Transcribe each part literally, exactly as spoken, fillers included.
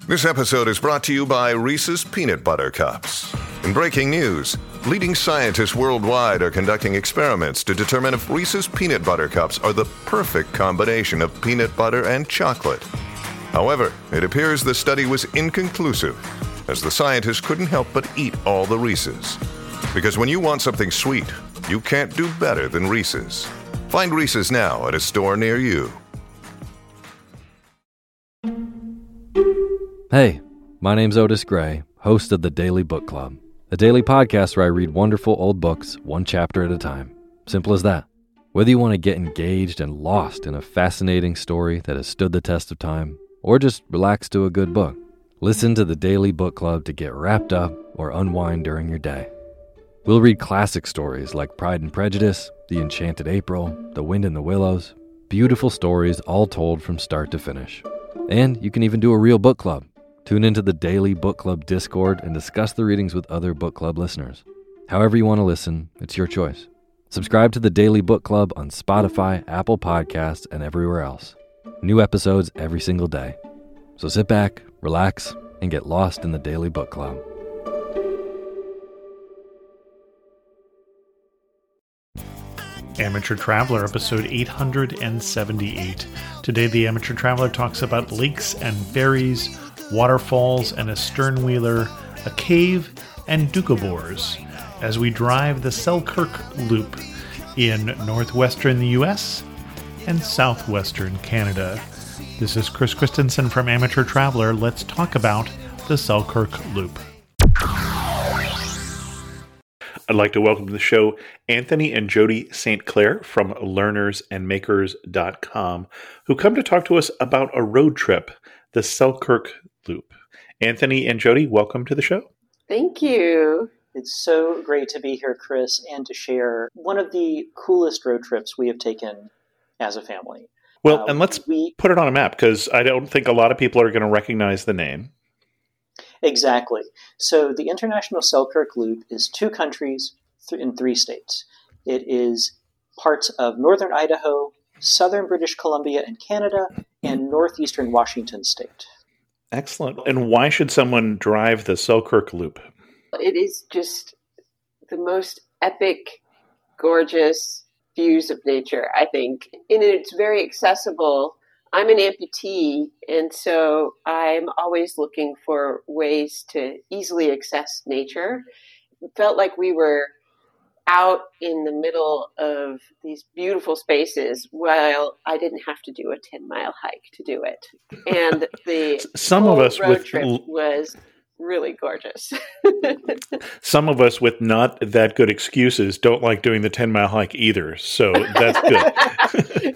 This episode is brought to you by Reese's Peanut Butter Cups. In breaking news, leading scientists worldwide are conducting experiments to determine if Reese's Peanut Butter Cups are the perfect combination of peanut butter and chocolate. However, it appears the study was inconclusive, as the scientists couldn't help but eat all the Reese's. Because when you want something sweet, you can't do better than Reese's. Find Reese's now at a store near you. Hey, my name's Otis Gray, host of the Daily Book Club, a daily podcast where I read wonderful old books one chapter at a time. Simple as that. Whether you want to get engaged and lost in a fascinating story that has stood the test of time, or just relax to a good book, listen to the Daily Book Club to get wrapped up or unwind during your day. We'll read classic stories like Pride and Prejudice, The Enchanted April, The Wind in the Willows, beautiful stories all told from start to finish. And you can even do a real book club. Tune into the Daily Book Club Discord and discuss the readings with other book club listeners. However you want to listen, it's your choice. Subscribe to the Daily Book Club on Spotify, Apple Podcasts, and everywhere else. New episodes every single day. So sit back, relax, and get lost in the Daily Book Club. Amateur Traveler, episode eight hundred seventy-eight. Today, the Amateur Traveler talks about lakes and ferries, waterfalls and a sternwheeler, a cave, and Doukhobors as we drive the Selkirk Loop in northwestern the U S and southwestern Canada. This is Chris Christensen from Amateur Traveler. Let's talk about the Selkirk Loop. I'd like to welcome to the show Anthony and Jody Saint Clair from learners and makers dot com, who come to talk to us about a road trip, the Selkirk Loop. Anthony and Jody, welcome to the show. Thank you. It's so great to be here, Chris, and to share one of the coolest road trips we have taken as a family. Well, uh, and let's we, put it on a map, because I don't think a lot of people are going to recognize the name. Exactly. So the International Selkirk Loop is two countries th- in three states. It is parts of northern Idaho, southern British Columbia and Canada, and northeastern Washington state. Excellent. And why should someone drive the Selkirk Loop? It is just the most epic, gorgeous views of nature, I think. And it's very accessible. I'm an amputee, and so I'm always looking for ways to easily access nature. It felt like we were out in the middle of these beautiful spaces while I didn't have to do a ten-mile hike to do it. And the some whole of us road with trip was really gorgeous. Some of us with not that good excuses don't like doing the ten-mile hike either, so that's good.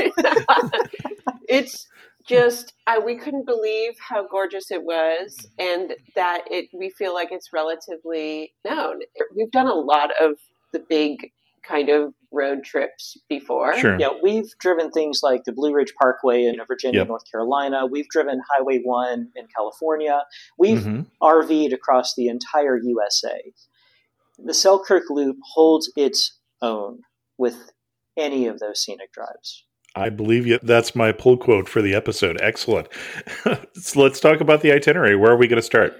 It's just, I, we couldn't believe how gorgeous it was, and that it. we feel like it's relatively known. We've done a lot of the big kind of road trips before. Sure. Yeah, we've driven things like the Blue Ridge Parkway in Virginia, Yep. North Carolina. We've driven Highway one in California. We've Mm-hmm. R V'd across the entire U S A. The Selkirk Loop holds its own with any of those scenic drives. I believe you. That's my pull quote for the episode. Excellent. So let's talk about the itinerary. Where are we going to start?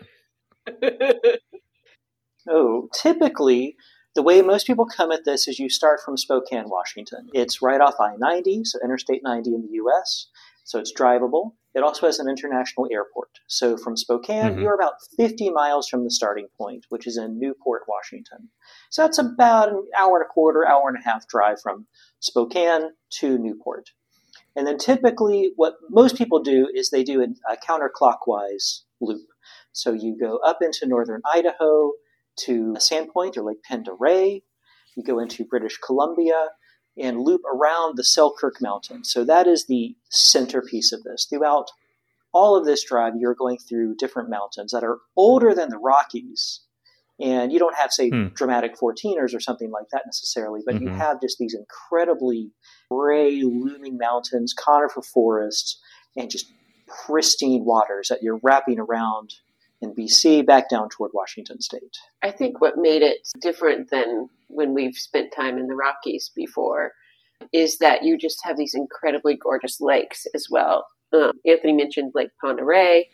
Oh, typically, the way most people come at this is you start from Spokane, Washington. It's right off I ninety, so Interstate ninety in the U S, so it's drivable. It also has an international airport. So from Spokane, Mhm. you're about fifty miles from the starting point, which is in Newport, Washington. So that's about an hour and a quarter, hour and a half drive from Spokane to Newport. And then typically what most people do is they do a, a counterclockwise loop. So you go up into northern Idaho to Sandpoint or Lake Pend Oreille. You go into British Columbia and loop around the Selkirk Mountains. So that is the centerpiece of this. Throughout all of this drive, you're going through different mountains that are older than the Rockies. And you don't have, say, Hmm. dramatic fourteeners or something like that necessarily, but Mhm. you have just these incredibly gray, looming mountains, conifer forests, and just pristine waters that you're wrapping around in B C back down toward Washington State. I think what made it different than when we've spent time in the Rockies before is that you just have these incredibly gorgeous lakes as well. Um, Anthony mentioned Lake Pend Oreille,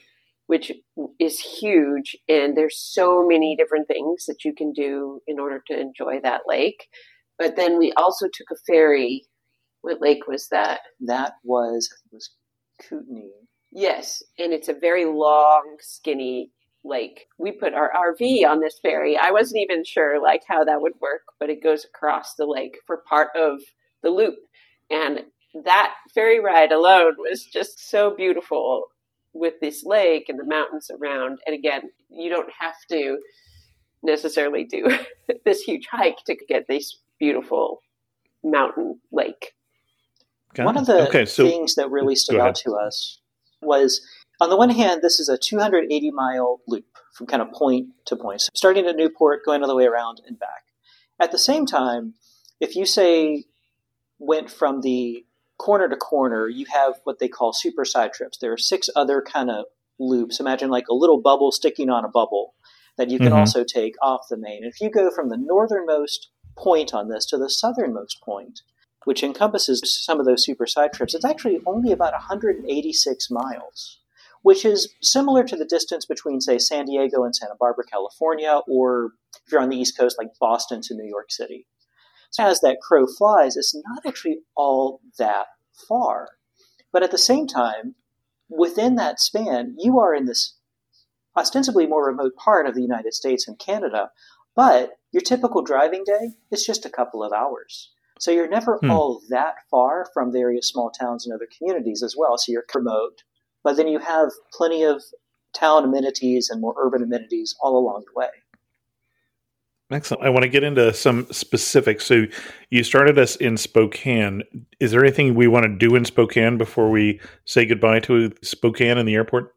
which is huge. And there's so many different things that you can do in order to enjoy that lake. But then we also took a ferry. What lake was that? That was, I think it was Kootenai. Yes. And it's a very long, skinny lake. We put our R V on this ferry. I wasn't even sure like how that would work, but it goes across the lake for part of the loop. And that ferry ride alone was just so beautiful with this lake and the mountains around. And again, you don't have to necessarily do this huge hike to get this beautiful mountain lake. Got One it. of the okay, so, things that really stood go out ahead. to us was, on the one hand, this is a two hundred eighty mile loop from kind of point to point, so starting at Newport, going all the way around and back. At the same time, if you say went from the corner to corner, you have what they call super side trips. There are six other kind of loops. Imagine like a little bubble sticking on a bubble that you can Mhm. also take off the main. If you go from the northernmost point on this to the southernmost point, which encompasses some of those super side trips, it's actually only about one hundred eighty-six miles, which is similar to the distance between, say, San Diego and Santa Barbara, California, or if you're on the East Coast, like Boston to New York City. So as that crow flies, it's not actually all that far. But at the same time, within that span, you are in this ostensibly more remote part of the United States and Canada, but your typical driving day is just a couple of hours. So you're never Hmm. all that far from various small towns and other communities as well. So you're remote, but then you have plenty of town amenities and more urban amenities all along the way. Excellent. I want to get into some specifics. So you started us in Spokane. Is there anything we want to do in Spokane before we say goodbye to Spokane and the airport?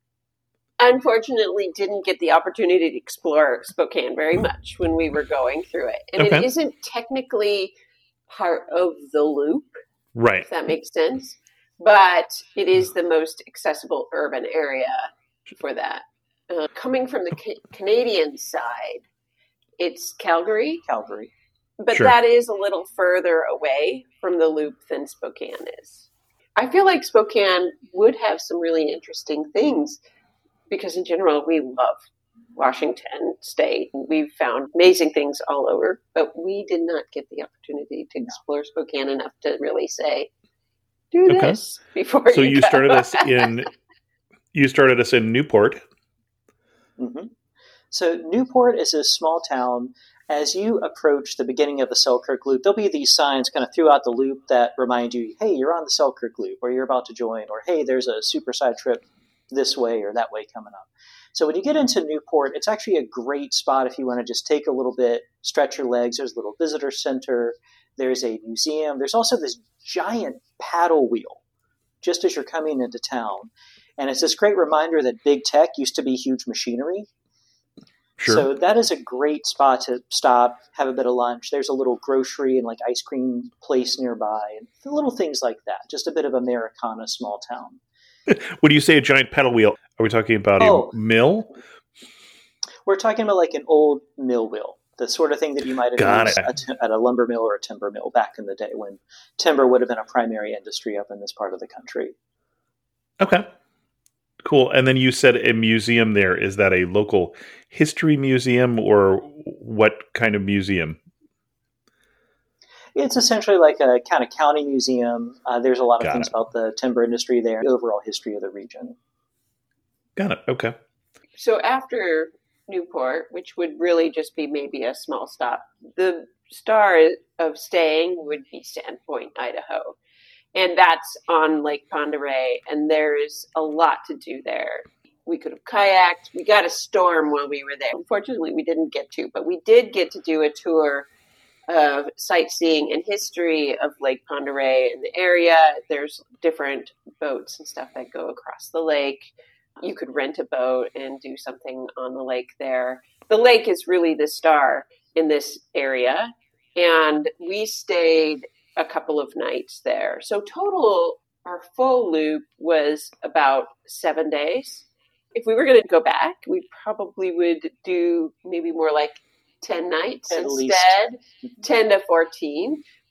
Unfortunately, didn't get the opportunity to explore Spokane very much when we were going through it. And Okay. it isn't technically part of the loop, Right. if that makes sense. But it is the most accessible urban area for that. Uh, coming from the ca- Canadian side, it's Calgary, Calgary. but Sure. that is a little further away from the loop than Spokane is. I feel like Spokane would have some really interesting things because in general, we love Washington State. We've found amazing things all over, but we did not get the opportunity to explore Spokane enough to really say, do Okay. this before So you you go. started us in you started us in Newport. Mm-hmm. So Newport is a small town. As you approach the beginning of the Selkirk Loop, there'll be these signs kind of throughout the loop that remind you, hey, you're on the Selkirk Loop, or you're about to join, or hey, there's a super side trip this way or that way coming up. So when you get into Newport, it's actually a great spot if you want to just take a little bit, stretch your legs. There's a little visitor center. There's a museum. There's also this giant paddle wheel just as you're coming into town. And it's this great reminder that big tech used to be huge machinery. Sure. So that is a great spot to stop, have a bit of lunch. There's a little grocery and like ice cream place nearby, and little things like that. Just a bit of Americana small town. When you say a giant pedal wheel, are we talking about Oh. a mill? We're talking about like an old mill wheel, the sort of thing that you might have Got used it. at, at a lumber mill or a timber mill back in the day when timber would have been a primary industry up in this part of the country. Okay. Cool. And then you said a museum there. Is that a local history museum or what kind of museum? It's essentially like a kind of county museum. Uh, there's a lot of Got things it. about the timber industry there, the overall history of the region. Got it. Okay. So after Newport, which would really just be maybe a small stop, the star of staying would be Sandpoint, Idaho. And that's on Lake Pend Oreille, and there's a lot to do there. We could have kayaked. We got a storm while we were there. Unfortunately, we didn't get to, but we did get to do a tour of sightseeing and history of Lake Pend Oreille in the area. There's different boats and stuff that go across the lake. You could rent a boat and do something on the lake there. The lake is really the star in this area, and we stayed a couple of nights there. So total, our full loop was about seven days. If we were going to go back, we probably would do maybe more like ten nights At instead, least. ten to fourteen.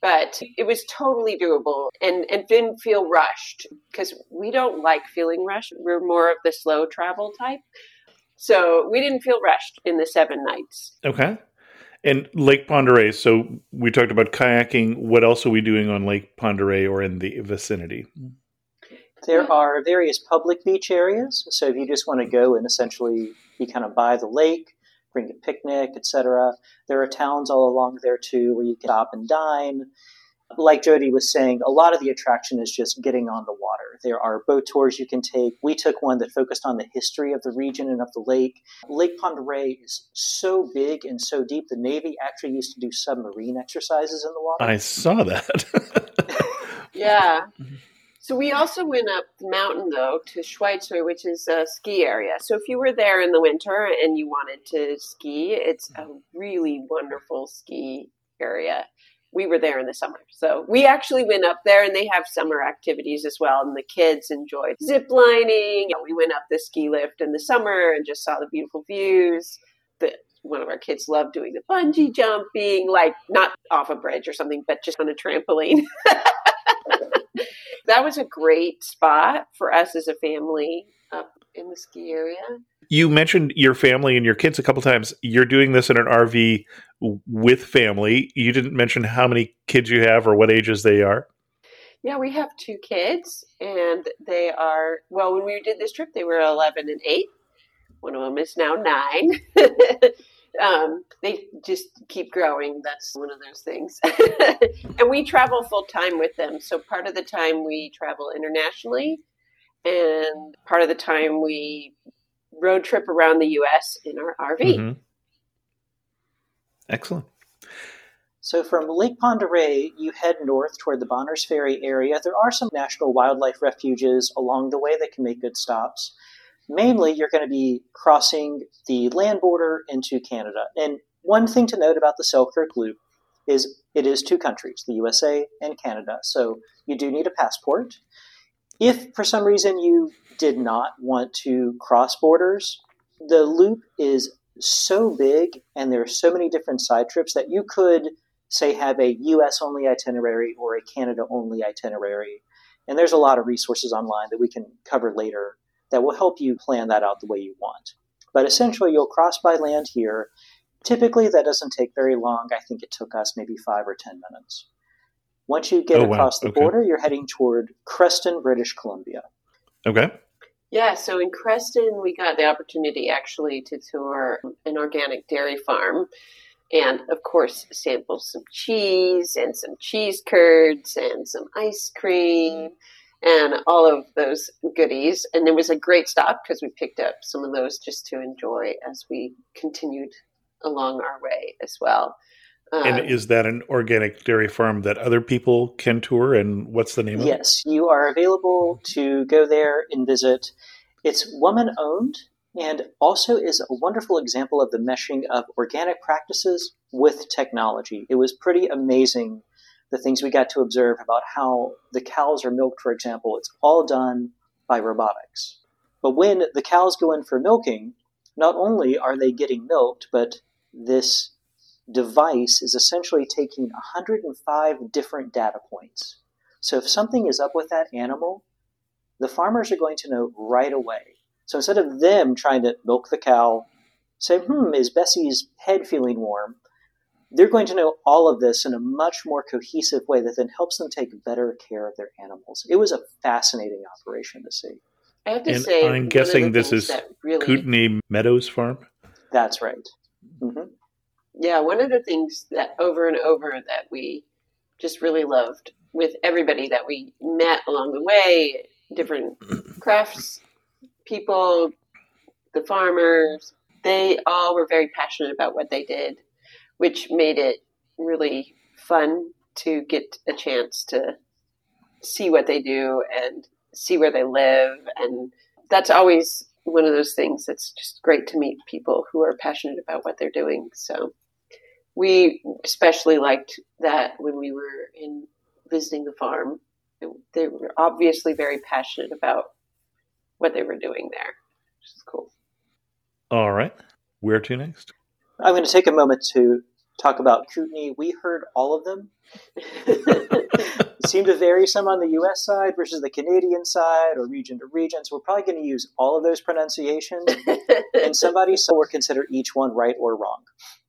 But it was totally doable and, and didn't feel rushed because we don't like feeling rushed. We're more of the slow travel type. So we didn't feel rushed in the seven nights. Okay. And Lake Pend Oreille, so we talked about kayaking. What else are we doing on Lake Pend Oreille or in the vicinity? There are various public beach areas. So if you just want to go and essentially be kind of by the lake, bring a picnic, et cetera. There are towns all along there too where you can stop and dine. Like Jody was saying, a lot of the attraction is just getting on the water. There are boat tours you can take. We took one that focused on the history of the region and of the lake. Lake Pend Oreille is so big and so deep, the Navy actually used to do submarine exercises in the water. I saw that. Yeah. So we also went up the mountain, though, to Schweitzer, which is a ski area. So if you were there in the winter and you wanted to ski, it's a really wonderful ski area. We were there in the summer. So we actually went up there, and they have summer activities as well. And the kids enjoyed zip lining. We went up the ski lift in the summer and just saw the beautiful views. The, one of our kids loved doing the bungee jumping, like not off a bridge or something, but just on a trampoline. That was a great spot for us as a family up in the ski area. You mentioned your family and your kids a couple times. You're doing this in an R V with family. You didn't mention how many kids you have or what ages they are. Yeah, we have two kids, and they are, well, when we did this trip, they were eleven and eight. One of them is now nine. Um, they just keep growing. That's one of those things. And we travel full time with them. So part of the time we travel internationally, and part of the time we road trip around the U S in our R V. Mm-hmm. Excellent. So from Lake Pend Oreille, you head north toward the Bonners Ferry area. There are some national wildlife refuges along the way that can make good stops. Mainly, you're going to be crossing the land border into Canada. And one thing to note about the Selkirk Loop is it is two countries, the U S A and Canada. So you do need a passport. If for some reason you did not want to cross borders, the loop is so big and there are so many different side trips that you could, say, have a U S-only itinerary or a Canada-only itinerary. And there's a lot of resources online that we can cover later that will help you plan that out the way you want. But essentially, you'll cross by land here. Typically, that doesn't take very long. I think it took us maybe five or ten minutes. Once you get oh, across wow. the okay. border, you're heading toward Creston, British Columbia. Okay. Yeah, so in Creston, we got the opportunity actually to tour an organic dairy farm. And, of course, sample some cheese and some cheese curds and some ice cream and all of those goodies. And it was a great stop because we picked up some of those just to enjoy as we continued along our way as well. Um, and is that an organic dairy farm that other people can tour? And what's the name of it? Yes, you are available to go there and visit. It's woman-owned and also is a wonderful example of the meshing of organic practices with technology. It was pretty amazing the things we got to observe about how the cows are milked, for example. It's all done by robotics. But when the cows go in for milking, not only are they getting milked, but this device is essentially taking one hundred five different data points. So if something is up with that animal, the farmers are going to know right away. So instead of them trying to milk the cow, say, hmm, is Bessie's head feeling warm? They're going to know all of this in a much more cohesive way that then helps them take better care of their animals. It was a fascinating operation to see. I have to and say, I'm guessing this is really, Kootenai Meadows Farm? That's right. Mm-hmm. Yeah, one of the things that over and over that we just really loved with everybody that we met along the way, different crafts people, the farmers, they all were very passionate about what they did, which made it really fun to get a chance to see what they do and see where they live. And that's always one of those things that's just great to meet people who are passionate about what they're doing. So we especially liked that when we were in visiting the farm. They were obviously very passionate about what they were doing there, which is cool. All right. Where to next? I'm going to take a moment to talk about Kootenai, we heard all of them. It seemed to vary some on the U S side versus the Canadian side or region to region. So we're probably going to use all of those pronunciations. And somebody will consider each one right or wrong.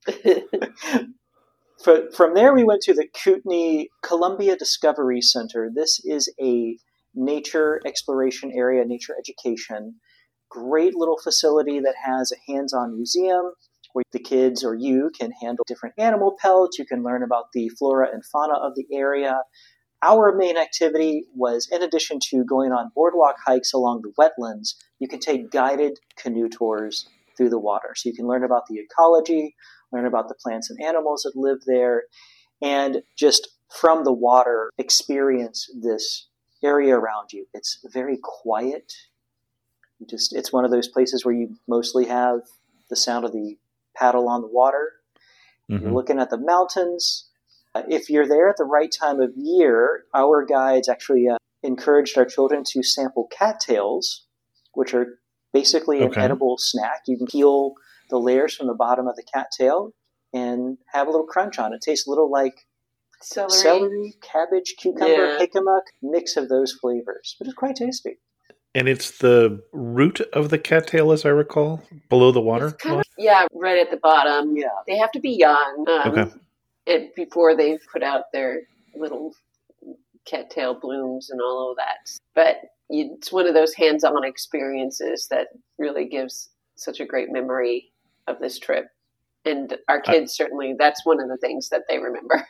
From there, we went to the Kootenai Columbia Discovery Center. This is a nature exploration area, nature education. Great little facility that has a hands-on museum where the kids or you can handle different animal pelts. You can learn about the flora and fauna of the area. Our main activity was, in addition to going on boardwalk hikes along the wetlands, you can take guided canoe tours through the water. So you can learn about the ecology, learn about the plants and animals that live there, and just from the water experience this area around you. It's very quiet. You just it's one of those places where you mostly have the sound of the paddle on the water. Mm-hmm. You're looking at the mountains. Uh, if you're there at the right time of year, our guides actually uh, encouraged our children to sample cattails, which are basically an okay. edible snack. You can peel the layers from the bottom of the cattail and have a little crunch on it. It tastes a little like celery, celery cabbage, cucumber, yeah. jicama, mix of those flavors. But it's quite tasty. And it's the root of the cattail, as I recall, below the water? It's kind of, yeah, right at the bottom. Yeah. They have to be young um, okay. and before they put out their little cattail blooms and all of that. But it's one of those hands-on experiences that really gives such a great memory of this trip. And our kids, I, certainly, that's one of the things that they remember.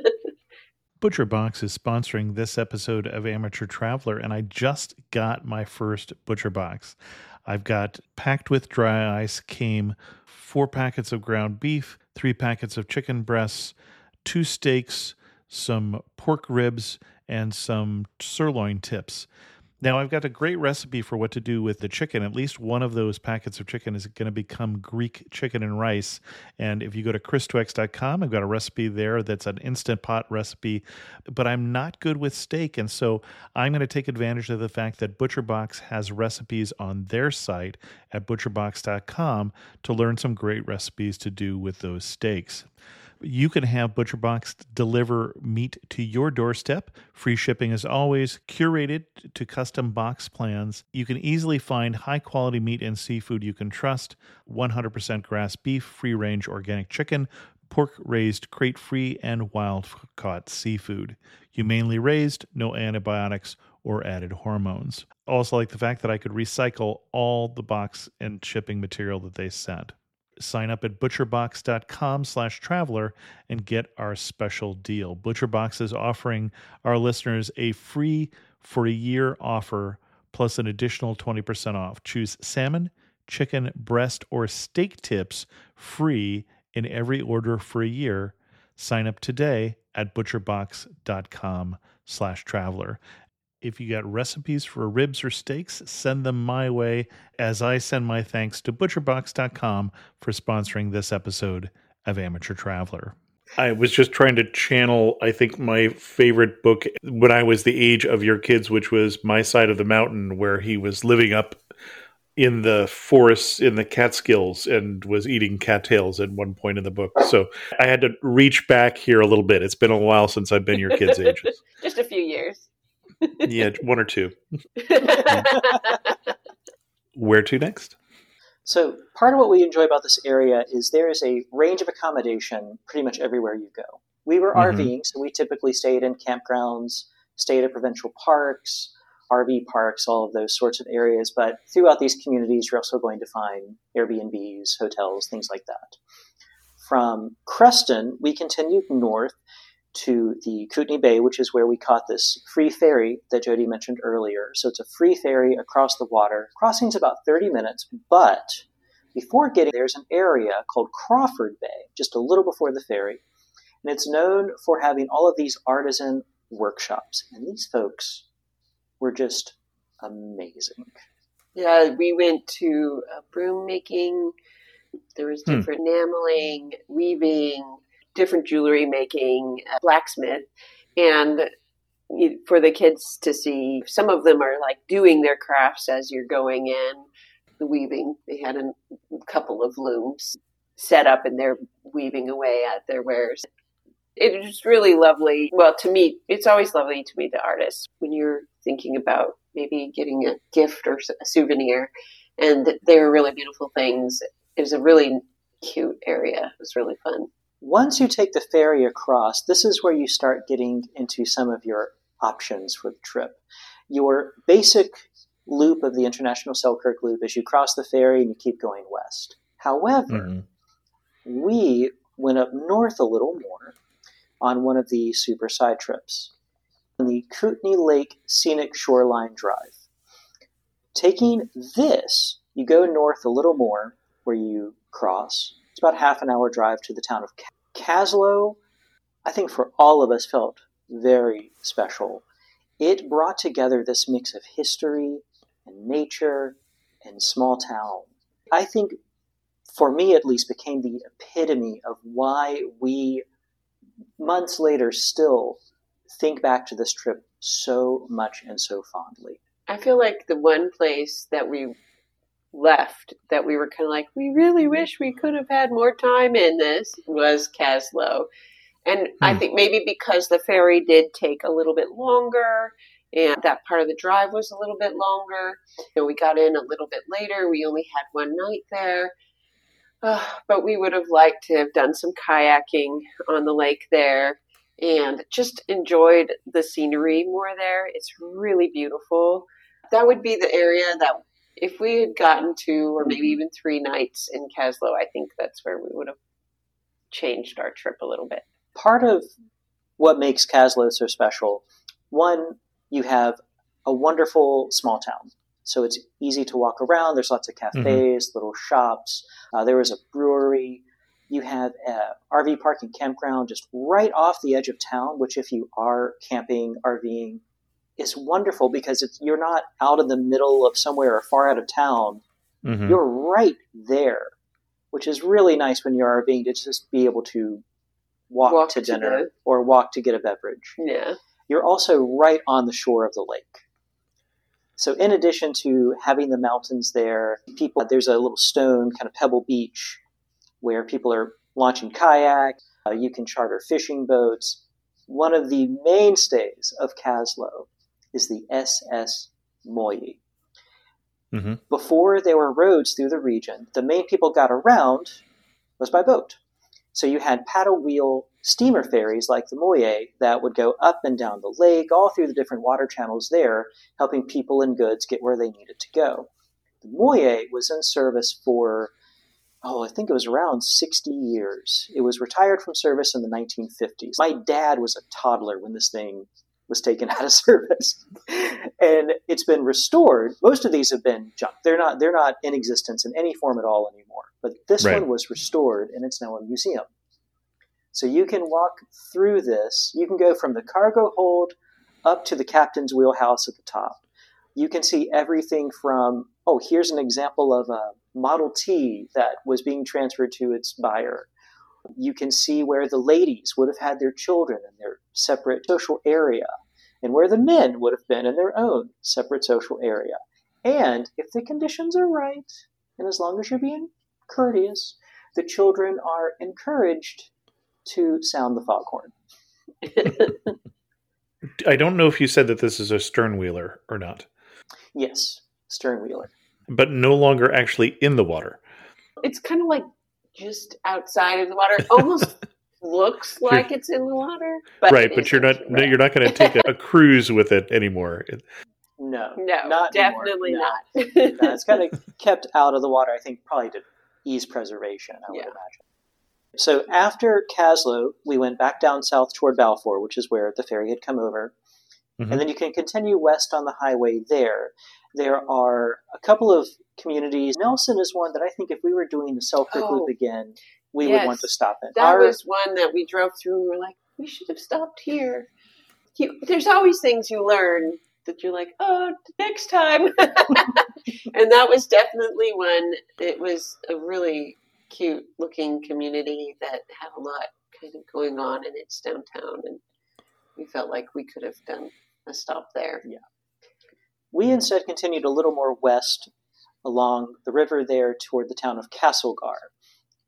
Butcher Box is sponsoring this episode of Amateur Traveler, and I just got my first Butcher Box. I've got, packed with dry ice, came four packets of ground beef, three packets of chicken breasts, two steaks, some pork ribs, and some sirloin tips. Now, I've got a great recipe for what to do with the chicken. At least one of those packets of chicken is going to become Greek chicken and rice. And if you go to chris twex dot com, I've got a recipe there that's an Instant Pot recipe. But I'm not good with steak, and so I'm going to take advantage of the fact that ButcherBox has recipes on their site at butcher box dot com to learn some great recipes to do with those steaks. You can have ButcherBox deliver meat to your doorstep. Free shipping as always, curated to custom box plans. You can easily find high-quality meat and seafood you can trust. one hundred percent grass beef, free-range organic chicken, pork-raised crate-free, and wild-caught seafood. Humanely raised, no antibiotics or added hormones. Also like the fact that I could recycle all the box and shipping material that they sent. Sign up at butcher box dot com slash traveler and get our special deal. ButcherBox is offering our listeners a free for a year offer plus an additional twenty percent off. Choose salmon, chicken, breast, or steak tips free in every order for a year. Sign up today at butcher box dot com slash traveler. If you got recipes for ribs or steaks, send them my way as I send my thanks to butcher box dot com for sponsoring this episode of Amateur Traveler. I was just trying to channel, I think, my favorite book when I was the age of your kids, which was My Side of the Mountain, where he was living up in the forests in the Catskills and was eating cattails at one point in the book. So I had to reach back here a little bit. It's been a while since I've been your kids' ages. Just a few years. Yeah, one or two. Where to next? So part of what we enjoy about this area is there is a range of accommodation pretty much everywhere you go. We were mm-hmm. RVing, so we typically stayed in campgrounds, stayed at provincial parks, R V parks, all of those sorts of areas. But throughout these communities, you're also going to find Airbnbs, hotels, things like that. From Creston, we continued north to the Kootenai Bay, which is where we caught this free ferry that Jody mentioned earlier. So it's a free ferry across the water. Crossing's about thirty minutes, but before getting there, there's an area called Crawford Bay, just a little before the ferry. And it's known for having all of these artisan workshops. And these folks were just amazing. Yeah, we went to uh, broom making. There was different hmm. enameling, weaving, different jewelry making, uh, blacksmith, and for the kids to see. Some of them are like doing their crafts as you're going in. The weaving, they had a couple of looms. set up and they're weaving away at their wares. It was really lovely. Well, to me, it's always lovely to meet the artists when you're thinking about maybe getting a gift or a souvenir. And they were really beautiful things. It was a really cute area. It was really fun. Once you take the ferry across, this is where you start getting into some of your options for the trip. Your basic loop of the International Selkirk Loop is you cross the ferry and you keep going west. However, mm-hmm. we went up north a little more on one of the super side trips on the Kootenay Lake Scenic Shoreline Drive. Taking this, you go north a little more where you cross. It's about half an hour drive to the town of Kaslo. I think for all of us felt very special. It brought together this mix of history and nature and small town. I think, for me at least, became the epitome of why we, months later, still think back to this trip so much and so fondly. I feel like the one place that we left that we were kind of like, we really wish we could have had more time in this was Kaslo. And hmm. I think maybe because the ferry did take a little bit longer and that part of the drive was a little bit longer. You know, we got in a little bit later. We only had one night there. Uh, but we would have liked to have done some kayaking on the lake there and just enjoyed the scenery more there. It's really beautiful. That would be the area that if we had gotten two or maybe even three nights in Kaslo, I think that's where we would have changed our trip a little bit. Part of what makes Kaslo so special, one, you have a wonderful small town. So it's easy to walk around. There's lots of cafes, mm-hmm. little shops. Uh, there was a brewery. You have an R V park and campground just right off the edge of town, which if you are camping, RVing, is wonderful because it's, you're not out in the middle of somewhere or far out of town. Mm-hmm. You're right there, which is really nice when you're RVing to just be able to walk, walk to dinner to or walk to get a beverage. Yeah. You're also right on the shore of the lake. So in addition to having the mountains there, people there's a little stone kind of pebble beach where people are launching kayaks. Uh, you can charter fishing boats. One of the mainstays of Kaslo is the S S Moyi. Mm-hmm. Before there were roads through the region, the main people got around was by boat. So you had paddle wheel steamer ferries like the Moye that would go up and down the lake, all through the different water channels there, helping people and goods get where they needed to go. The Moye was in service for, oh, I think it was around sixty years. It was retired from service in the nineteen fifties. My dad was a toddler when this thing was taken out of service. And it's been restored. Most of these have been junk. They're not they're not in existence in any form at all anymore. But this right. one was restored, and it's now a museum. So you can walk through this. You can go from the cargo hold up to the captain's wheelhouse at the top. You can see everything from, oh, here's an example of a Model T that was being transferred to its buyer. You can see where the ladies would have had their children in their separate social area, and where the men would have been in their own separate social area. And if the conditions are right, and as long as you're being courteous, the children are encouraged to sound the foghorn. I don't know if you said that this is a sternwheeler or not. Yes, sternwheeler. But no longer actually in the water. It's kind of like just outside of the water. It almost looks like it's in the water. But right, but you're not right. you're not going to take a, a cruise with it anymore. No, no, not definitely no. not. No, it's kind of kept out of the water, I think, probably to ease preservation, I would yeah. imagine. So after Kaslo, we went back down south toward Balfour, which is where the ferry had come over. Mm-hmm. And then you can continue west on the highway there. There are a couple of communities. Nelson is one that I think if we were doing the Selkirk oh, Loop again, we yes. would want to stop in. That Our, was one that we drove through and we were like, we should have stopped here. You, there's always things you learn that you're like, oh, next time. And that was definitely one. It was a really cute looking community that had a lot kind of going on in its downtown. And we felt like we could have done a stop there. Yeah. We instead continued a little more west along the river there toward the town of Castlegar.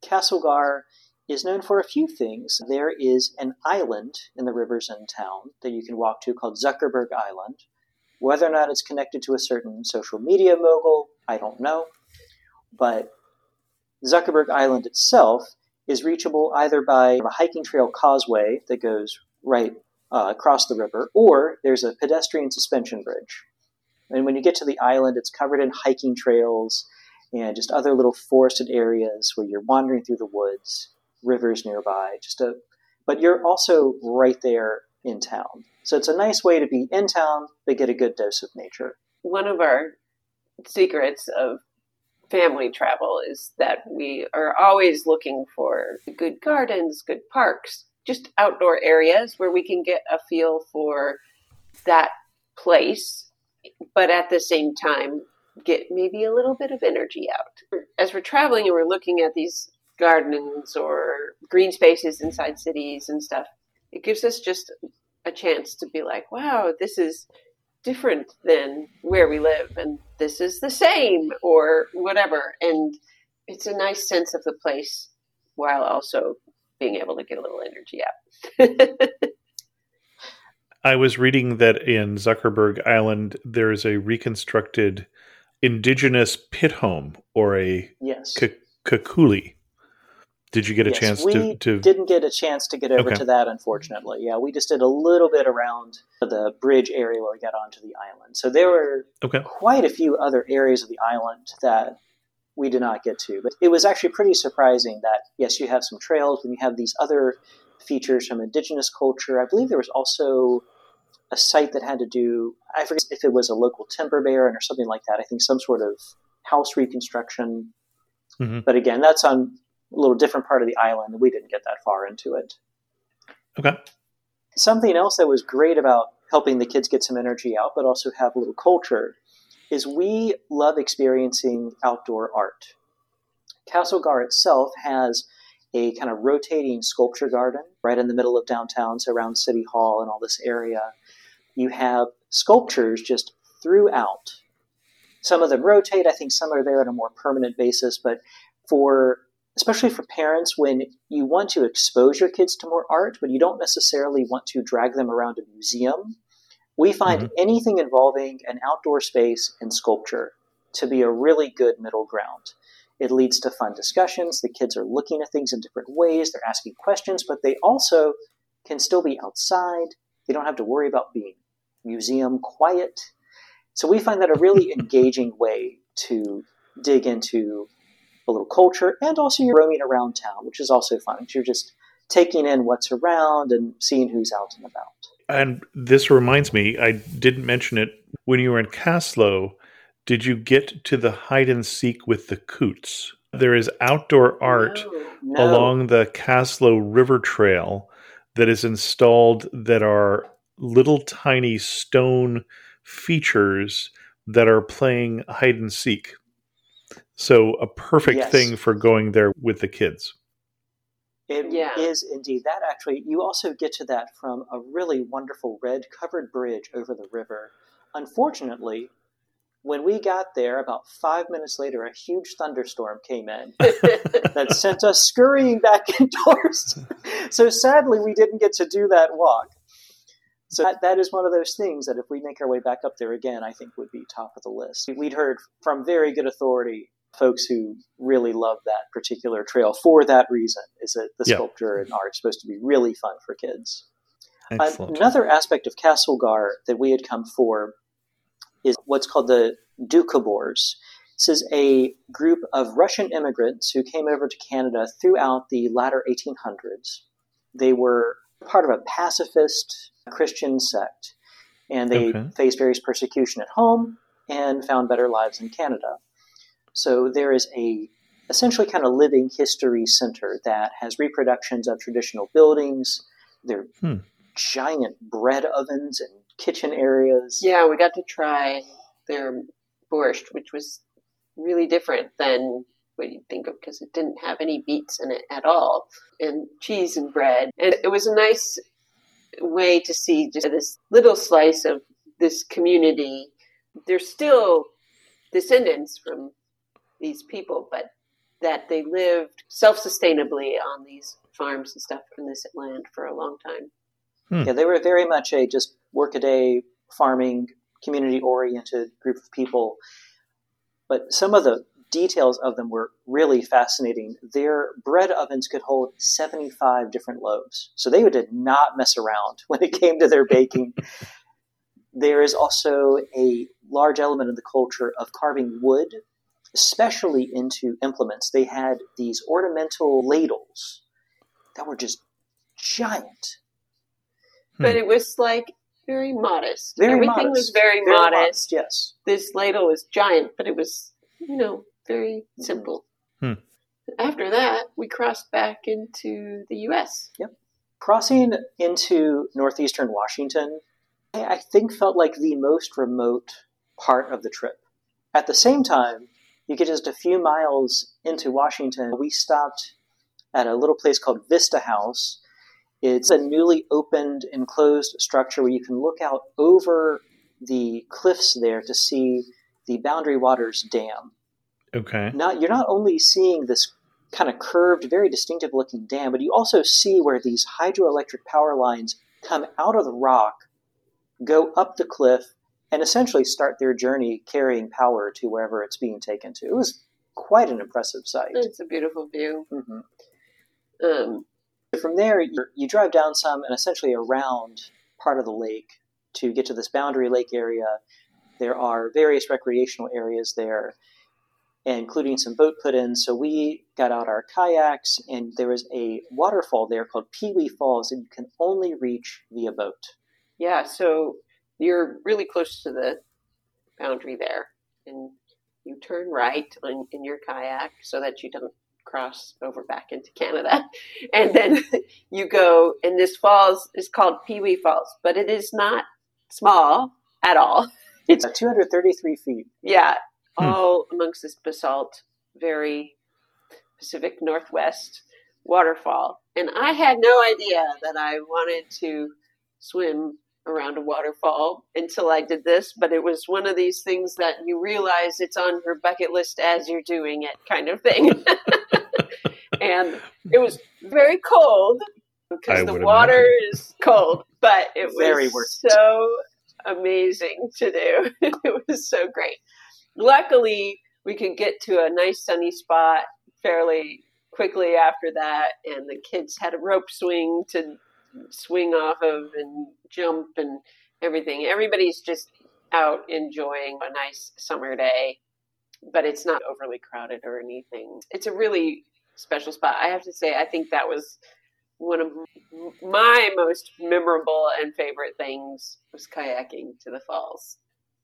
Castlegar is known for a few things. There is an island in the rivers in town that you can walk to called Zuckerberg Island. Whether or not it's connected to a certain social media mogul, I don't know. But Zuckerberg Island itself is reachable either by a hiking trail causeway that goes right uh, across the river, or there's a pedestrian suspension bridge. And when you get to the island, it's covered in hiking trails and just other little forested areas where you're wandering through the woods, rivers nearby. Just a, but you're also right there in town. So it's a nice way to be in town, but get a good dose of nature. One of our secrets of family travel is that we are always looking for good gardens, good parks, just outdoor areas where we can get a feel for that place, but at the same time, get maybe a little bit of energy out. As we're traveling and we're looking at these gardens or green spaces inside cities and stuff, it gives us just a chance to be like, wow, this is different than where we live, and this is the same, or whatever. And it's a nice sense of the place while also being able to get a little energy out. I was reading that in Zuckerberg Island, there is a reconstructed indigenous pit home, or a yes. k- kakuli. Did you get a yes, chance we to, to... didn't get a chance to get over okay. to that, unfortunately. Yeah, we just did a little bit around the bridge area where we got onto the island. So there were okay. quite a few other areas of the island that we did not get to. But it was actually pretty surprising that, yes, you have some trails, and you have these other features from indigenous culture. I believe there was also a site that had to do, I forget if it was a local timber baron or something like that. I think some sort of house reconstruction. Mm-hmm. But again, that's on a little different part of the island, and we didn't get that far into it. Okay. Something else that was great about helping the kids get some energy out, but also have a little culture, is we love experiencing outdoor art. Castlegar itself has a kind of rotating sculpture garden right in the middle of downtown, so around City Hall and all this area. You have sculptures just throughout. Some of them rotate. I think some are there on a more permanent basis, but for especially for parents, when you want to expose your kids to more art, but you don't necessarily want to drag them around a museum, we find mm-hmm. anything involving an outdoor space and sculpture to be a really good middle ground. It leads to fun discussions. The kids are looking at things in different ways. They're asking questions, but they also can still be outside. They don't have to worry about being museum quiet. So we find that a really engaging way to dig into a little culture, and also you're roaming around town, which is also fun. You're just taking in what's around and seeing who's out and about. And this reminds me, I didn't mention it, when you were in Kaslo, did you get to the hide and seek with the coots? There is outdoor art no, no. along the Kaslo River Trail that is installed that are little tiny stone features that are playing hide and seek. So a perfect yes. thing for going there with the kids. It yeah. is indeed. That actually, you also get to that from a really wonderful red covered bridge over the river. Unfortunately, when we got there, about five minutes later, a huge thunderstorm came in that sent us scurrying back indoors. So sadly, we didn't get to do that walk. So that, that is one of those things that if we make our way back up there again, I think would be top of the list. We'd heard from very good authority folks who really love that particular trail for that reason, is that the yeah. sculpture and art is supposed to be really fun for kids. Excellent. Another aspect of Castlegar that we had come for is what's called the Doukhobors. This is a group of Russian immigrants who came over to Canada throughout the latter eighteen hundreds. They were part of a pacifist Christian sect, and they okay. faced various persecution at home and found better lives in Canada. So there is a essentially kind of living history center that has reproductions of traditional buildings. There are hmm. giant bread ovens and kitchen areas. Yeah, we got to try their borscht, which was really different than what you'd think of because it didn't have any beets in it at all, and cheese and bread. And it was a nice way to see just this little slice of this community. They're still descendants from these people, but that they lived self-sustainably on these farms and stuff in this land for a long time. Hmm. Yeah, they were very much a just work-a-day farming, community-oriented group of people. But some of the details of them were really fascinating. Their bread ovens could hold seventy-five different loaves. So they did not mess around when it came to their baking. There is also a large element of the culture of carving wood, especially into implements. They had these ornamental ladles that were just giant. But it was like very modest. Very Everything modest. was very, Very modest. modest, yes. This ladle was giant, but it was, you know, very simple. Hmm. After that, we crossed back into the U S. Yep. Crossing into northeastern Washington, I think felt like the most remote part of the trip. At the same time, you get just a few miles into Washington. We stopped at a little place called Vista House. It's a newly opened, enclosed structure where you can look out over the cliffs there to see the Boundary Waters Dam. Okay. Now, you're not only seeing this kind of curved, very distinctive-looking dam, but you also see where these hydroelectric power lines come out of the rock, go up the cliff, and essentially start their journey carrying power to wherever it's being taken to. It was quite an impressive sight. It's a beautiful view. Mm-hmm. Um, From there, you, you drive down some and essentially around part of the lake to get to this Boundary Lake area. There are various recreational areas there, including some boat put-ins. So we got out our kayaks, and there was a waterfall there called Pee Wee Falls that you can only reach via boat. yeah, so you're really close to the boundary there, and you turn right on, in your kayak so that you don't cross over back into Canada. And then you go, and this falls is called Pee Wee Falls, but it is not small at all. It's two hundred thirty-three feet. Yeah, Hmm. all amongst this basalt, very Pacific Northwest waterfall. And I had no idea that I wanted to swim around a waterfall until I did this, but it was one of these things that you realize it's on your bucket list as you're doing it kind of thing. And it was very cold because I the would water imagine. is cold, but it was Very worth it. so amazing to do. It was so great. Luckily, we could get to a nice sunny spot fairly quickly after that, and the kids had a rope swing to swing off of and jump and everything. Everybody's just out enjoying a nice summer day, but it's not overly crowded or anything. It's a really special spot. I have to say, I think that was one of my most memorable and favorite things was kayaking to the falls.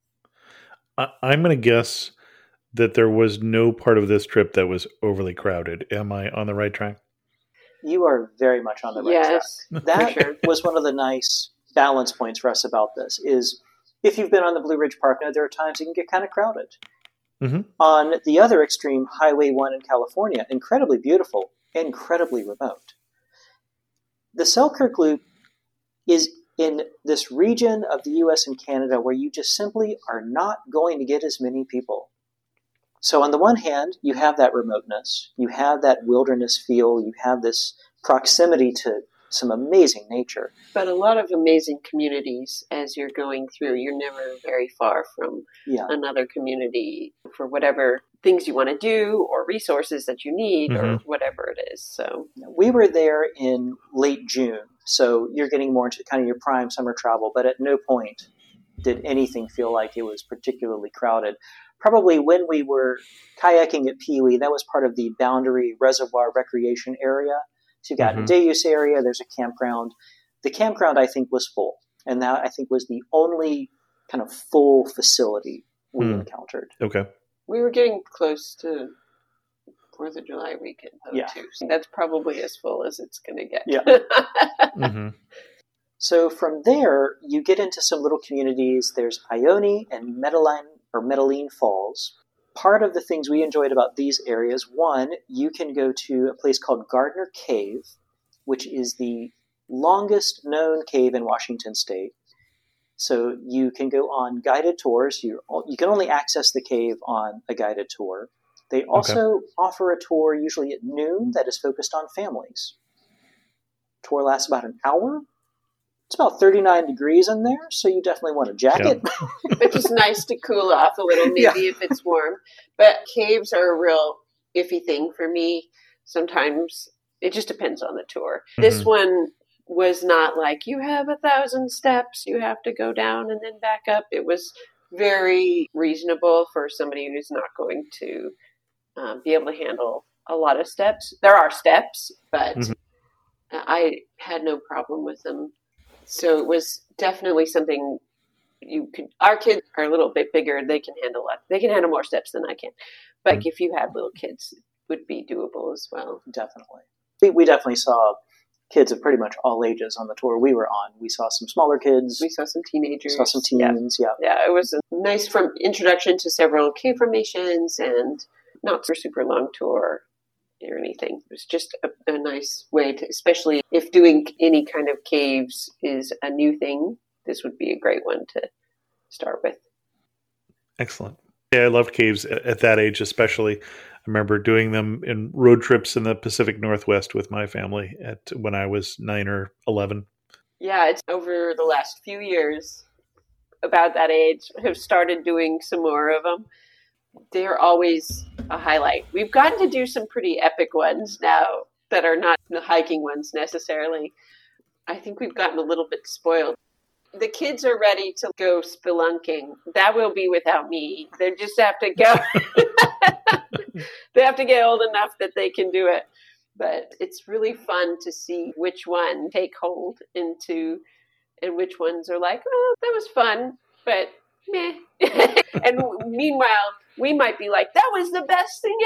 I, I'm going to guess that there was no part of this trip that was overly crowded. Am I on the right track? You are very much on the right Yes, track. That for sure. was one of the nice balance points for us about this is if you've been on the Blue Ridge Park, now there are times it can get kind of crowded. Mm-hmm. On the other extreme, Highway one in California, incredibly beautiful, incredibly remote. The Selkirk Loop is in this region of the U S and Canada where you just simply are not going to get as many people. So on the one hand, you have that remoteness, you have that wilderness feel, you have this proximity to some amazing nature. But a lot of amazing communities as you're going through. You're never very far from Yeah. another community for whatever things you want to do or resources that you need or Mhm. whatever it is. So We were there in late June, so you're getting more into kind of your prime summer travel, but at no point did anything feel like it was particularly crowded. Probably when we were kayaking at Pee Wee, that was part of the Boundary Reservoir Recreation Area. So you got Mhm. a day use area, there's a campground. The campground, I think, was full, and that, I think, was the only kind of full facility we Hmm. encountered. Okay. we were getting close to Fourth of July weekend, though, Yeah. too. So that's probably as full as it's going to get. Yeah. Mm-hmm. So from there, you get into some little communities. There's Ione and Medellin or Medellin Falls. Part of the things we enjoyed about these areas, one, you can go to a place called Gardner Cave, which is the longest known cave in Washington State. So you can go on guided tours. You you can only access the cave on a guided tour. They also okay. offer a tour usually at noon that is focused on families. Tour lasts about an hour. It's about thirty-nine degrees in there, so you definitely want a jacket. Yeah. Which is nice to cool off a little, maybe, yeah. if it's warm. But caves are a real iffy thing for me. Sometimes it just depends on the tour. Mm-hmm. This one was not like, you have a thousand steps, you have to go down and then back up. It was very reasonable for somebody who's not going to um, be able to handle a lot of steps. There are steps, but mm-hmm. I had no problem with them. So it was definitely something you could, our kids are a little bit bigger. They can handle it. They can handle more steps than I can. But mm-hmm. if you had little kids, it would be doable as well. Definitely. We, we definitely saw kids of pretty much all ages on the tour we were on. We saw some smaller kids. We saw some teenagers. Saw some teens, yeah. Yeah, yeah, it was a nice from introduction to several cave formations and not super, super long tour or anything. It was just a, a nice way to, especially if doing any kind of caves is a new thing, this would be a great one to start with. Excellent. Yeah, I loved caves at that age, especially. I remember doing them in road trips in the Pacific Northwest with my family at when I was nine or eleven. Yeah, it's over the last few years, about that age, have started doing some more of them. They're always a highlight. We've gotten to do some pretty epic ones now that are not the hiking ones necessarily. I think we've gotten a little bit spoiled. The kids are ready to go spelunking. That will be without me. They just have to go. They have to get old enough that they can do it. But it's really fun to see which one take hold into, and which ones are like, oh, that was fun, but meh. And meanwhile, we might be like, that was the best thing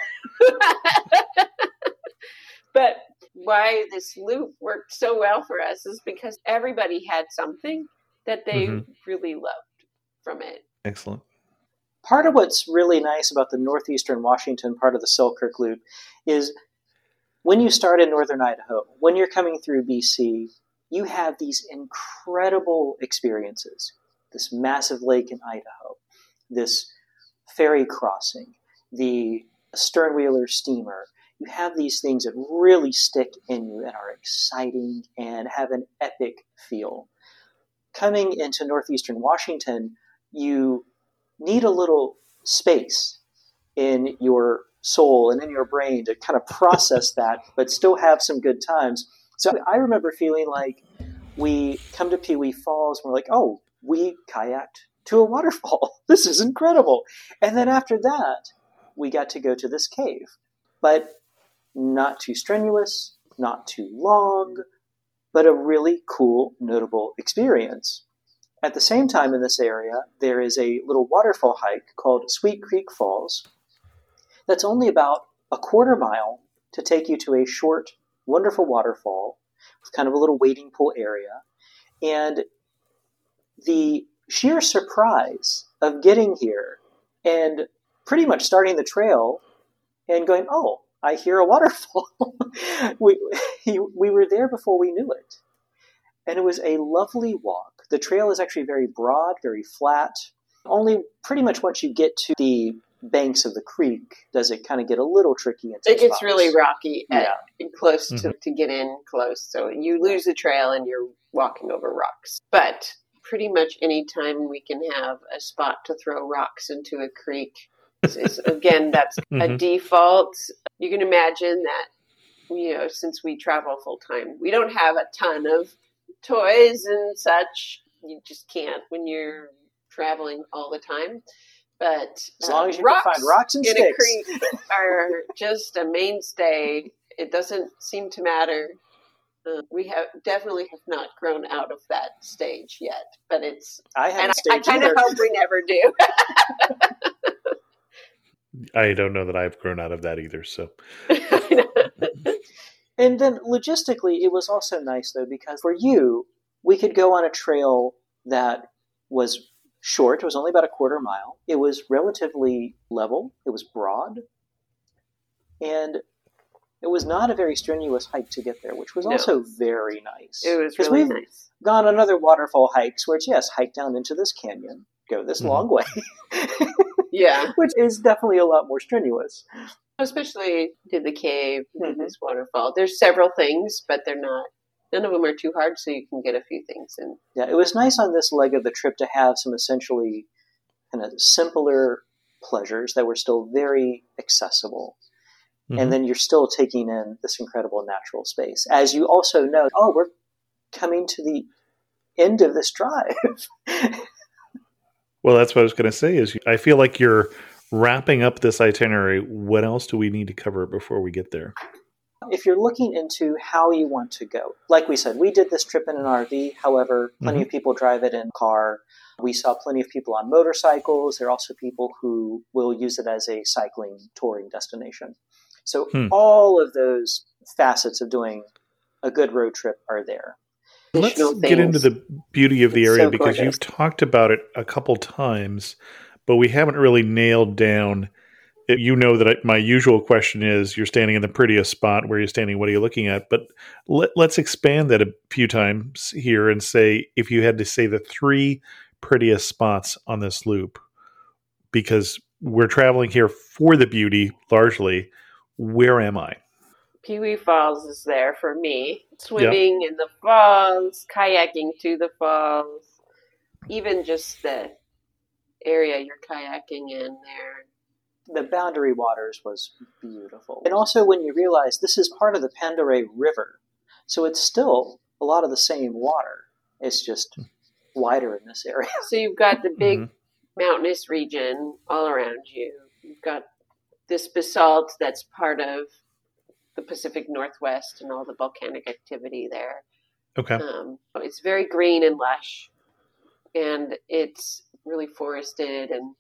ever. But why this loop worked so well for us is because everybody had something that they mm-hmm. really loved from it. Excellent. Part of what's really nice about the northeastern Washington part of the Selkirk Loop is when you start in northern Idaho, when you're coming through B C, you have these incredible experiences. This massive lake in Idaho, this ferry crossing, the sternwheeler steamer. You have these things that really stick in you and are exciting and have an epic feel. Coming into northeastern Washington, you need a little space in your soul and in your brain to kind of process that, but still have some good times. So I remember feeling like we come to Pewee Falls and we're like, oh, we kayaked to a waterfall. This is incredible. And then after that, we got to go to this cave. But not too strenuous, not too long, but a really cool, notable experience. At the same time in this area, there is a little waterfall hike called Sweet Creek Falls that's only about a quarter mile to take you to a short, wonderful waterfall with kind of a little wading pool area. And the sheer surprise of getting here and pretty much starting the trail and going, oh, I hear a waterfall. we, we were there before we knew it. And it was a lovely walk. The trail is actually very broad, very flat. Only pretty much once you get to the banks of the creek does it kind of get a little tricky. It gets spots. Really rocky at, yeah. close to, mm-hmm. to get in close. So you lose the trail and you're walking over rocks. But pretty much any time we can have a spot to throw rocks into a creek, is, again, that's mm-hmm. a default. You can imagine that, you know, since we travel full time, we don't have a ton of toys and such. You just can't when you're traveling all the time. But as long uh, as you can find rocks and in sticks, a creek are just a mainstay. It doesn't seem to matter. Uh, we have definitely have not grown out of that stage yet, but it's. I haven't and stage I, I kind of hope we never do. I don't know that I've grown out of that either. So. And then logistically, it was also nice though because for you, we could go on a trail that was short. It was only about a quarter mile. It was relatively level. It was broad. And it was not a very strenuous hike to get there, which was no. also very nice. It was really we've nice. Gone on other waterfall hikes where it's, yes, hike down into this canyon, go this mm-hmm. long way. Yeah. Which is definitely a lot more strenuous. Especially did the cave, did Mhm. this waterfall. There's several things, but they're not, none of them are too hard, so you can get a few things in. Yeah, it was nice on this leg of the trip to have some essentially kind of simpler pleasures that were still very accessible. Mhm. And then you're still taking in this incredible natural space. As you also know, oh, we're coming to the end of this drive. Well, that's what I was going to say is I feel like you're wrapping up this itinerary. What else do we need to cover before we get there? If you're looking into how you want to go, like we said, we did this trip in an R V. However, plenty Mhm. of people drive it in a car. We saw plenty of people on motorcycles. There are also people who will use it as a cycling touring destination. So Hmm. all of those facets of doing a good road trip are there. Let's Additional get into things. the beauty of the It's area so because gorgeous. you've talked about it a couple times, but we haven't really nailed down. You know that I, my usual question is you're standing in the prettiest spot. Where you're standing, what are you looking at? But let, let's expand that a few times here and say if you had to say the three prettiest spots on this loop, because we're traveling here for the beauty largely, where am I? Pee Wee Falls is there for me. Swimming in the falls, kayaking to the falls, even just the area you're kayaking in there. The Boundary Waters was beautiful. And also when you realize this is part of the Pandoray River, so it's still a lot of the same water. It's just wider in this area. So you've got the big Mhm. mountainous region all around you. You've got this basalt that's part of the Pacific Northwest and all the volcanic activity there. Okay. Um, it's very green and lush, and it's really forested, and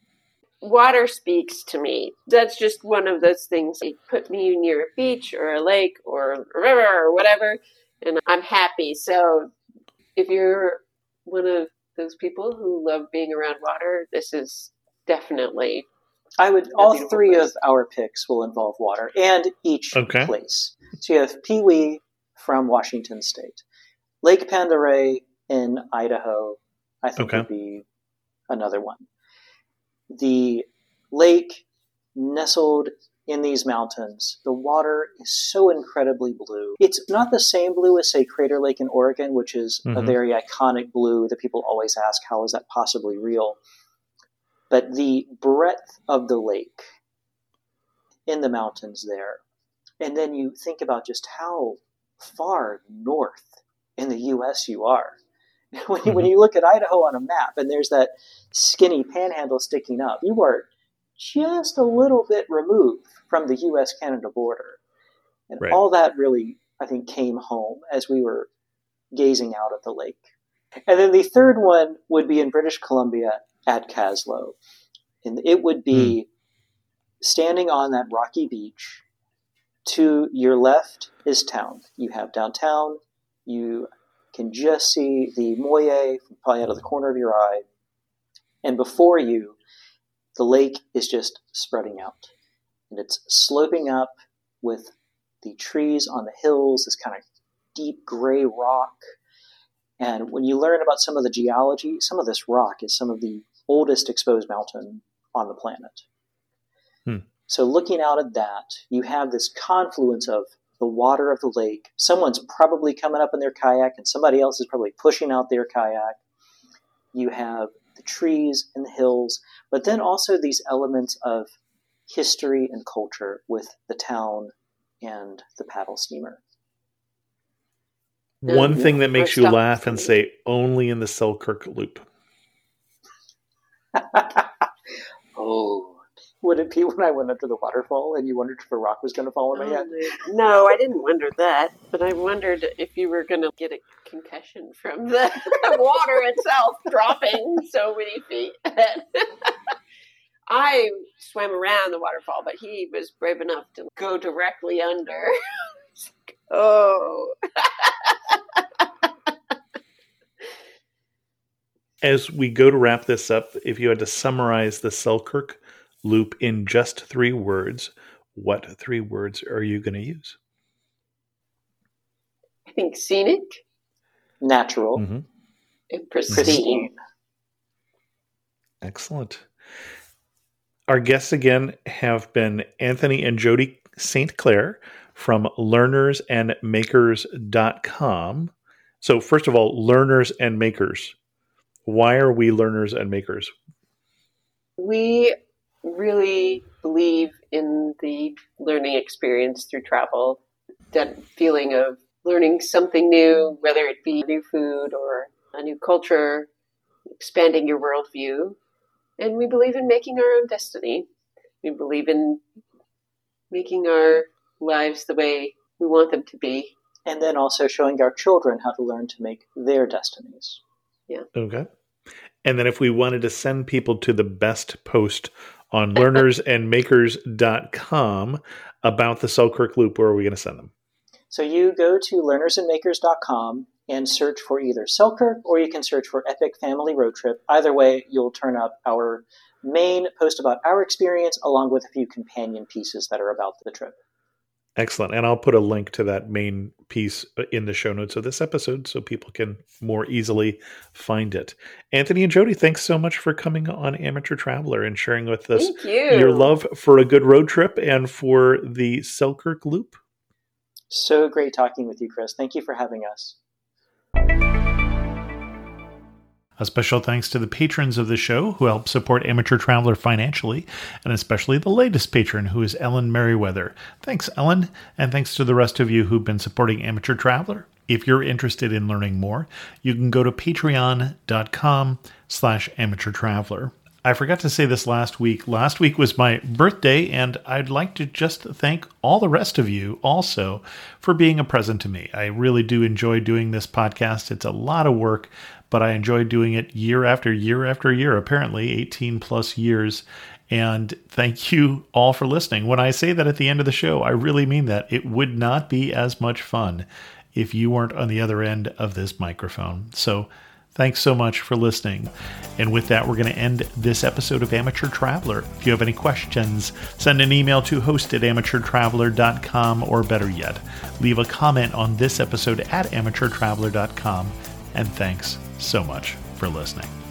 water speaks to me. That's just one of those things. You put me near a beach or a lake or a river or whatever, and I'm happy. So if you're one of those people who love being around water, this is definitely I would. a All beautiful three place. of our picks will involve water, and each Okay. place. So you have Pee Wee from Washington State, Lake Pandoray in Idaho. I think Okay. would be another one. The lake nestled in these mountains. The water is so incredibly blue. It's not the same blue as, say, Crater Lake in Oregon, which is a Mhm. very iconic blue that people always ask, how is that possibly real? But the breadth of the lake in the mountains there, and then you think about just how far north in the U S you are. When you, when Mhm. you look at Idaho on a map and there's that skinny panhandle sticking up, you are just a little bit removed from the U S Canada border. And Right. all that really, I think, came home as we were gazing out at the lake. And then the third one would be in British Columbia at Caslow. And it would be standing on that rocky beach. To your left is town. You have downtown. You can just see the Moye probably out of the corner of your eye. And before you, the lake is just spreading out. And it's sloping up with the trees on the hills, this kind of deep gray rock. And when you learn about some of the geology, some of this rock is some of the oldest exposed mountain on the planet. Hmm. So looking out at that, you have this confluence of the water of the lake. Someone's probably coming up in their kayak, and somebody else is probably pushing out their kayak. You have the trees and the hills, but then also these elements of history and culture with the town and the paddle steamer. One Yeah. thing that makes Or you stop. laugh and say only in the Selkirk Loop. Oh. Would it be when I went up to the waterfall and you wondered if a rock was going to fall on my head? No, I didn't wonder that, but I wondered if you were going to get a concussion from the water itself dropping so many feet. I swam around the waterfall, but he was brave enough to go directly under. Oh. As we go to wrap this up, if you had to summarize the Selkirk Loop in just three words, what three words are you going to use? I think scenic Natural. Mm-hmm. and pristine. Pristine. Excellent. our guests again have been Anthony and Jody Saint Clair from learners and makers dot com. So first of all, learners and makers. Why are we learners and makers? We really believe in the learning experience through travel, that feeling of learning something new, whether it be new food or a new culture, expanding your worldview. And we believe in making our own destiny. We believe in making our lives the way we want them to be. And then also showing our children how to learn to make their destinies. Yeah. Okay. And then if we wanted to send people to the best post on learners and makers dot com about the Selkirk Loop, where are we going to send them? So you go to learners and makers dot com and search for either Selkirk, or you can search for Epic Family Road Trip. Either way, you'll turn up our main post about our experience, along with a few companion pieces that are about the trip. Excellent. And I'll put a link to that main piece in the show notes of this episode so people can more easily find it. Anthony and Jody, thanks so much for coming on Amateur Traveler and sharing with us Thank you. your love for a good road trip and for the Selkirk Loop. So great talking with you, Chris. Thank you for having us. A special thanks to the patrons of the show who help support Amateur Traveler financially, and especially the latest patron, who is Ellen Merriweather. Thanks, Ellen, and thanks to the rest of you who've been supporting Amateur Traveler. If you're interested in learning more, you can go to patreon.com slash amateur traveler. I forgot to say this last week. Last week was my birthday, and I'd like to just thank all the rest of you also for being a present to me. I really do enjoy doing this podcast. It's a lot of work, but I enjoy doing it year after year after year, apparently eighteen plus years. And thank you all for listening. When I say that at the end of the show, I really mean that. It would not be as much fun if you weren't on the other end of this microphone. So thanks so much for listening. And with that, we're going to end this episode of Amateur Traveler. If you have any questions, send an email to host at amateur traveler dot com, or better yet, leave a comment on this episode at amateur traveler dot com. And thanks so much for listening.